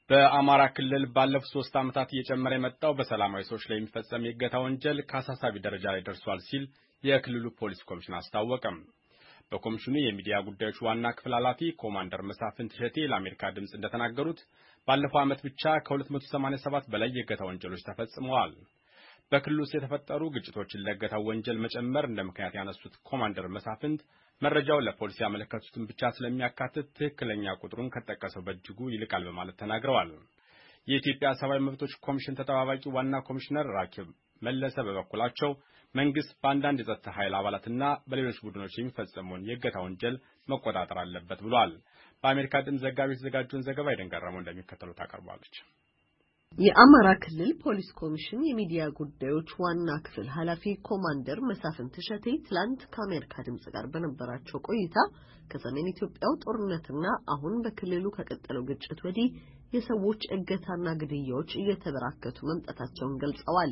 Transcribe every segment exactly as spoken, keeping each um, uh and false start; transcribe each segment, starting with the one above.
በአማራ ክልል ባለፉት ሶስት ዓመታት እየጨመረ የመጣው በሰላማዊ ሰዎች ላይ የሚፈጸም የእገታ ወንጀል ከአሳሳቢ ደረጃ ላይ ደርሷል ሲል የክልሉ ፖሊስ ኮሚሽን አስታወቀም። በኮሚሽኑ የሚዲያ ጉዳዮች ዋና ክፍል ኃላፊ ኮማንደር መሳፍንት እሸቴ ለአሜሪካ ድምፅ እንደተናገሩት ባለፈው ዓመት ብቻ ከሁለት መቶ ሰማንያ ሰባት በላይ የእገታ ወንጀሎች ተፈጽመዋል። በክልሉ ውስጥ የተፈጠሩ ግጭቶችን ለእገታው ወንጀል መጨመር እንደ ምክንያት ያነሱት ኮማንደር መሳፍንት መረጃው ለፖሊስ ያመለከቱትን ብቻ ስለሚያካትት ትክክለኛ ቁጥሩን ከተጠቀሰው በእጅጉ ይልቃል በማለት ተናግረዋል። የኢትዮጵያ ሰብአዊ መብቶች ኮሚሽን ተጠባባቂ ዋና ኮሚሽነር ራኬብ መለሰ በበኩላቸው መንግስት በአንዳንድ የጸጥታ ኃይል አባላትና በሌሎች ቡድኖች የሚፈጸመውን የእገታ ወንጀል መቆጣጠር አለበት ብሏል። በአሜሪካ ድምፅ ዘጋቢ የተዘጋጀውን ዘገባ ይደንገረመው እንደሚከተሉት ታቀርባለች። የአማራ ክልል ፖሊስ ኮሚሽን የሚዲያ ጉዳዮች ዋና ክፍል ኃላፊ ኮማንደር መሳፍንት እሸቴ ትላንት ከአሜሪካ ድምጽ ጋር በነበራቸው ቆይታ ከሰሜን ኢትዮጵያው ጦርነትና አሁን በክልሉ ከቀጠለው ግጭት ወዲህ የሰዎች እገታና ግድያዎች እየተበራከቱ መምጣታቸውን ገልጸዋል።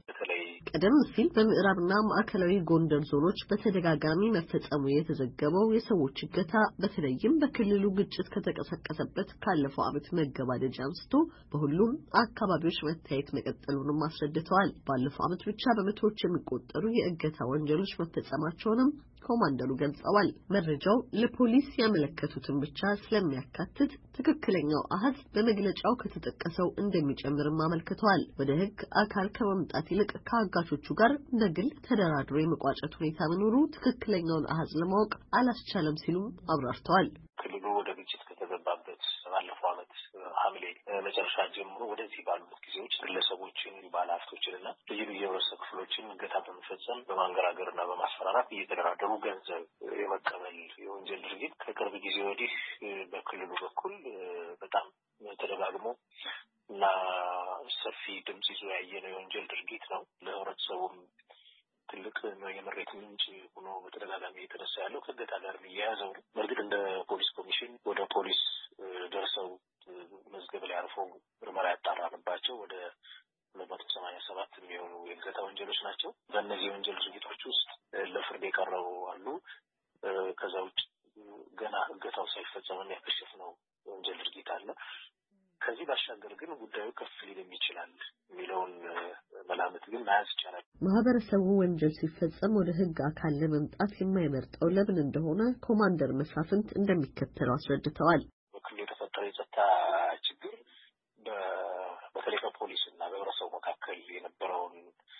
ቀደም ሲል በምዕራብና ማዕከላዊ ጎንደር ዞኖች በተደጋጋሚ መፈጸሙ የተዘገበው የሰዎች እገታ በተለይም በክልሉ ግጭት ከተቀሰቀሰበት ካለፈው ዓመት መገባደጃ አንስቶ በሁሉም አካባቢዎች መታየት መቀጠሉንም አስረድተዋል። ባለፈው ዓመት ብቻ በመቶዎች የሚቆጠሩ የእገታ ወንጀሎች መፈጸማቸውንም ኮማንደሩ ገልጸዋል። መረጃው ለፖሊስ ያመለከቱትን ብቻ ስለሚያካትት ትክክለኛው አሃዝ በመግለጫው ከተጠቀሰው እንደሚጨምርም አመልክተዋል። ወደ ሕግ አካል ከመምጣት ይልቅ ከአጋቾቹ ጋር በግል ተደራድሮ የመቋጨት ሁኔታ መኖሩ ትክክለኛውን አሃዝ ለማወቅ አላስቻለም ሲሉም አብራርተዋል። ክልሉ ወደ ግጭት ከተገባበት ባለፈው ዓመት ሐምሌ መጨረሻ ጀምሮ ወደዚህ ባሉት ጊዜዎች ግለሰቦችን፣ ባለሀብቶችንና ልዩ ልዩ የህብረተሰብ ክፍሎችን እገታ በመፈጸም በማንገራገርና በማስፈራራት እየተደራደሩ ገንዘብ የመቀበል የወንጀል ድርጊት ከቅርብ ጊዜ ወዲህ በክልሉ በኩል በጣም ተደጋግሞ እና ሰፊ ድምጽ ይዞ ያየነው የወንጀል ድርጊት ነው። ለህብረተሰቡም ትልቅ የመሬት ምንጭ ሆኖ በተደጋጋሚ የተነሳ ያለው ከእገታ ጋር የሚያያዘው ነው። በእርግጥ እንደ ፖሊስ ኮሚሽን ወደ ፖሊስ ደርሰው መዝገብ ላይ አርፈው ምርመራ ያጣራንባቸው ወደ ሁለት መቶ ሰማንያ ሰባት የሚሆኑ የእገታ ወንጀሎች ናቸው። በእነዚህ የወንጀል ድርጊቶች ውስጥ ለፍርድ የቀረቡ አሉ። ከዛ ውጭ ገና እገታው ሳይፈጸም ያከሸፍነው የወንጀል ድርጊት አለ። ከዚህ ባሻገር ግን ጉዳዩ ከፍ ሊል ይችላል የሚለውን መላምት ግን መያዝ ይቻላል። ማህበረሰቡ ወንጀል ሲፈጸም ወደ ህግ አካል ለመምጣት የማይመርጠው ለምን እንደሆነ ኮማንደር መሳፍንት እንደሚከተለው አስረድተዋል። በክልሉ የተፈጠረው የጸጥታ ችግር በተለይ በፖሊስ እና በህብረተሰቡ መካከል የነበረውን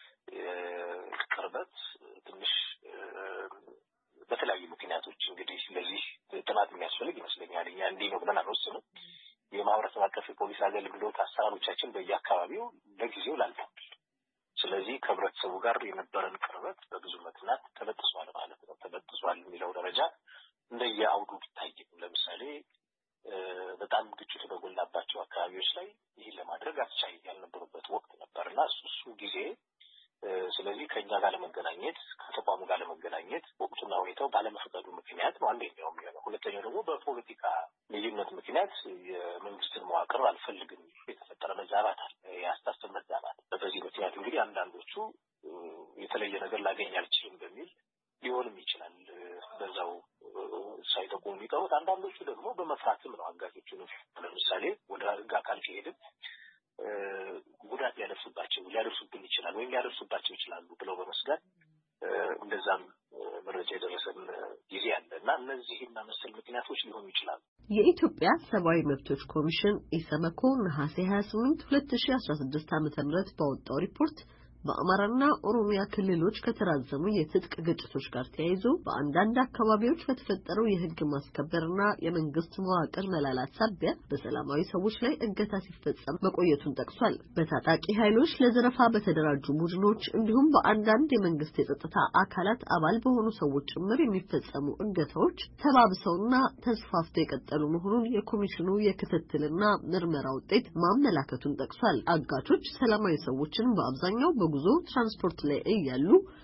ቅርበት ትንሽ በተለያዩ ምክንያቶች እንግዲህ ስለዚህ ጥናት የሚያስፈልግ ይመስለኛል። እኛ እንዲህ ነው ብለን አንወስንም። የማህበረሰብ አቀፍ የፖሊስ አገልግሎት አሰራሮቻችን በየአካባቢው ለጊዜው ላልተዋል። ስለዚህ ከህብረተሰቡ ጋር የነበረን ቅርበት በብዙ ምክንያት ተበጥሷል ማለት ነው። ተበጥሷል የሚለው ደረጃ እንደየአውዱ ቢታይም ለምሳሌ በጣም ግጭት በጎላባቸው አካባቢዎች ላይ ይህን ለማድረግ አስቻይ ያልነበሩበት ወቅት ነበርና እሱ ጊዜ ስለዚህ ከኛ ጋር ለመገናኘት ከተቋሙ ጋር ለመገናኘት ወቅቱና ሁኔታው ባለመፈቀዱ ምክንያት ነው አንደኛው የሚሆነው። ሁለተኛው ደግሞ በፖለቲካ ልዩነት ምክንያት የመንግስትን መዋቅር አልፈልግም የተፈጠረ መዛባት አለ፣ የአስተሳሰብ መዛባት። በዚህ ምክንያት እንግዲህ አንዳንዶቹ የተለየ ነገር ላገኝ አልችልም በሚል ሊሆንም ይችላል በዛው ሳይጠቁሙ የሚቀሩት። አንዳንዶቹ ደግሞ በመፍራትም ነው። አጋጆቹ ለምሳሌ ወደ ህግ አካል ሲሄድም ጉዳት ሊያደርሱባቸው ሊያደርሱብን ይችላል ወይም ሊያደርሱባቸው ይችላሉ ብለው በመስጋት እንደዛም መረጃ የደረሰን ጊዜ አለ እና እነዚህና መሰል ምክንያቶች ሊሆኑ ይችላሉ። የኢትዮጵያ ሰብአዊ መብቶች ኮሚሽን ኢሰመኮ ነሐሴ ሀያ ስምንት ሁለት ሺህ አስራ ስድስት ዓመተ ምህረት ባወጣው ሪፖርት በአማራና ኦሮሚያ ክልሎች ከተራዘሙ የትጥቅ ግጭቶች ጋር ተያይዞ በአንዳንድ አካባቢዎች በተፈጠረው የህግ ማስከበርና የመንግስት መዋቅር መላላት ሳቢያ በሰላማዊ ሰዎች ላይ እገታ ሲፈጸም መቆየቱን ጠቅሷል። በታጣቂ ኃይሎች ለዘረፋ በተደራጁ ቡድኖች እንዲሁም በአንዳንድ የመንግስት የጸጥታ አካላት አባል በሆኑ ሰዎች ጭምር የሚፈጸሙ እገታዎች ተባብሰውና ተስፋፍተው የቀጠሉ መሆኑን የኮሚሽኑ የክትትልና ምርመራ ውጤት ማመላከቱን ጠቅሷል። አጋቾች ሰላማዊ ሰዎችን በአብዛኛው ጉዞ ትራንስፖርት ላይ እያሉ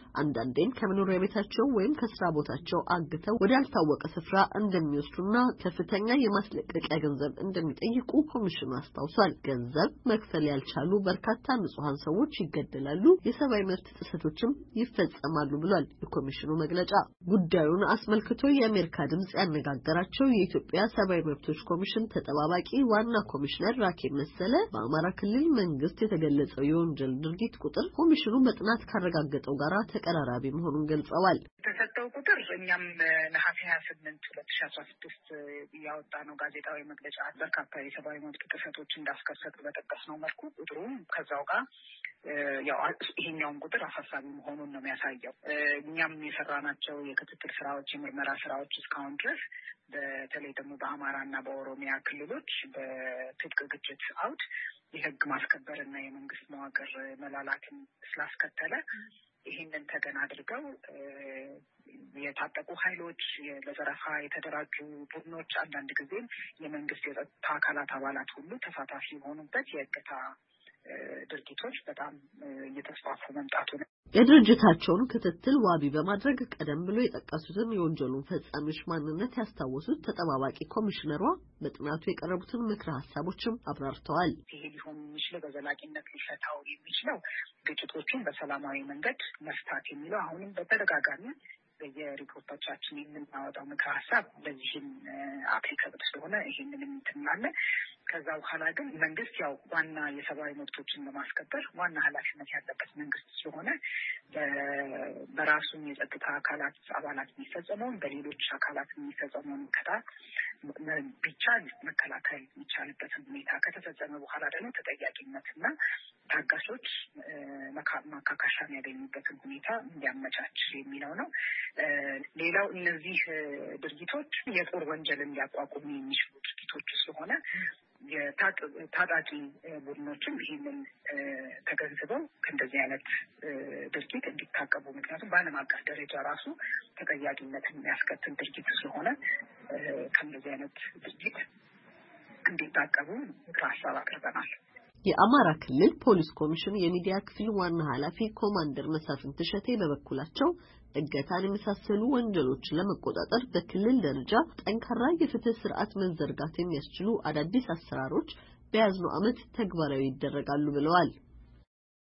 አንዳንዴም ከመኖሪያ ቤታቸው ወይም ከስራ ቦታቸው አግተው ወዳልታወቀ ስፍራ እንደሚወስዱና ከፍተኛ የማስለቀቂያ ገንዘብ እንደሚጠይቁ ኮሚሽኑ አስታውሷል። ገንዘብ መክፈል ያልቻሉ በርካታ ንጹሃን ሰዎች ይገደላሉ፣ የሰብአዊ መብት ጥሰቶችም ይፈጸማሉ ብሏል የኮሚሽኑ መግለጫ። ጉዳዩን አስመልክቶ የአሜሪካ ድምጽ ያነጋገራቸው የኢትዮጵያ ሰብአዊ መብቶች ኮሚሽን ተጠባባቂ ዋና ኮሚሽነር ራኬብ መሰለ በአማራ ክልል መንግስት የተገለጸው የወንጀል ድርጊት ቁጥር ኮሚሽኑ በጥናት ካረጋገጠው ጋር ተቀራራቢ መሆኑን ገልጸዋል። የተሰጠው ቁጥር እኛም ነሐሴ ሃያ ስምንት ሁለት ሺህ አስራ ስድስት ያወጣነው ጋዜጣዊ መግለጫ በርካታ የሰብአዊ መብት ጥሰቶች እንዳስከሰቱ በጠቀስነው መልኩ ቁጥሩም ከዛው ጋር ያው ይሄኛውን ቁጥር አሳሳቢ መሆኑን ነው የሚያሳየው። እኛም የሰራናቸው የክትትል ስራዎች፣ የምርመራ ስራዎች እስካሁን ድረስ በተለይ ደግሞ በአማራና በኦሮሚያ ክልሎች በትጥቅ ግጭት አውድ የህግ ማስከበርና የመንግስት መዋቅር መላላትን ስላስከተለ ይህንን ተገን አድርገው የታጠቁ ኃይሎች ለዘረፋ የተደራጁ ቡድኖች አንዳንድ ጊዜም የመንግስት የጸጥታ አካላት አባላት ሁሉ ተሳታፊ የሆኑበት የእገታ ድርጊቶች በጣም እየተስፋፉ መምጣቱ ነው። የድርጅታቸውን ክትትል ዋቢ በማድረግ ቀደም ብሎ የጠቀሱትን የወንጀሉን ፈጻሚዎች ማንነት ያስታወሱት ተጠባባቂ ኮሚሽነሯ በጥናቱ የቀረቡትን ምክረ ሀሳቦችም አብራርተዋል። ይሄ ሊሆን የሚችለው በዘላቂነት ሊፈታው የሚችለው ግጭቶችን በሰላማዊ መንገድ መፍታት የሚለው አሁንም በተደጋጋሚ በየሪፖርቶቻችን የምናወጣው ምክረ ሀሳብ በዚህም አፕሊካብል ስለሆነ ይሄንንም እንትናለን። ከዛ በኋላ ግን መንግስት ያው ዋና የሰብአዊ መብቶችን ለማስከበር ዋና ኃላፊነት ያለበት መንግስት ስለሆነ በራሱ የጸጥታ አካላት አባላት የሚፈጸመውን በሌሎች አካላት የሚፈጸመውን ከታ ቢቻል መከላከል የሚቻልበትን ሁኔታ ከተፈጸመ በኋላ ደግሞ ተጠያቂነትና ታጋሾች ማካካሻ የሚያገኙበትን ሁኔታ እንዲያመቻች የሚለው ነው። ሌላው እነዚህ ድርጊቶች የጦር ወንጀልን ሊያቋቁሙ የሚችሉ ድርጊቶች ስለሆነ የታጣቂ ቡድኖችም ይህንን ተገንዝበው ከእንደዚህ አይነት ድርጊት እንዲታቀቡ፣ ምክንያቱም በዓለም አቀፍ ደረጃ ራሱ ተጠያቂነትን የሚያስከትል ድርጊት ስለሆነ ከእንደዚህ አይነት ድርጊት እንዲታቀቡ ምክረ ሀሳብ አቅርበናል። የአማራ ክልል ፖሊስ ኮሚሽን የሚዲያ ክፍል ዋና ኃላፊ ኮማንደር መሳፍንት እሸቴ በበኩላቸው እገታን የመሳሰሉ ወንጀሎችን ለመቆጣጠር በክልል ደረጃ ጠንካራ የፍትህ ስርዓት መዘርጋት የሚያስችሉ አዳዲስ አሰራሮች በያዝነው ዓመት ተግባራዊ ይደረጋሉ ብለዋል።